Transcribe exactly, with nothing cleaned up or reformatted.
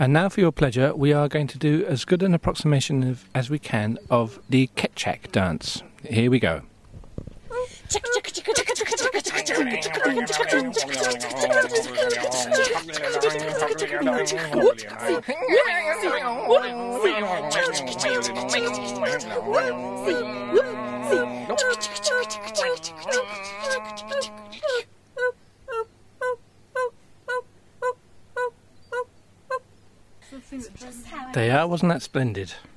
And now for your pleasure, we are going to do as good an approximation of, as we can of the Ketchak dance. Here we go. They are, wasn't that splendid?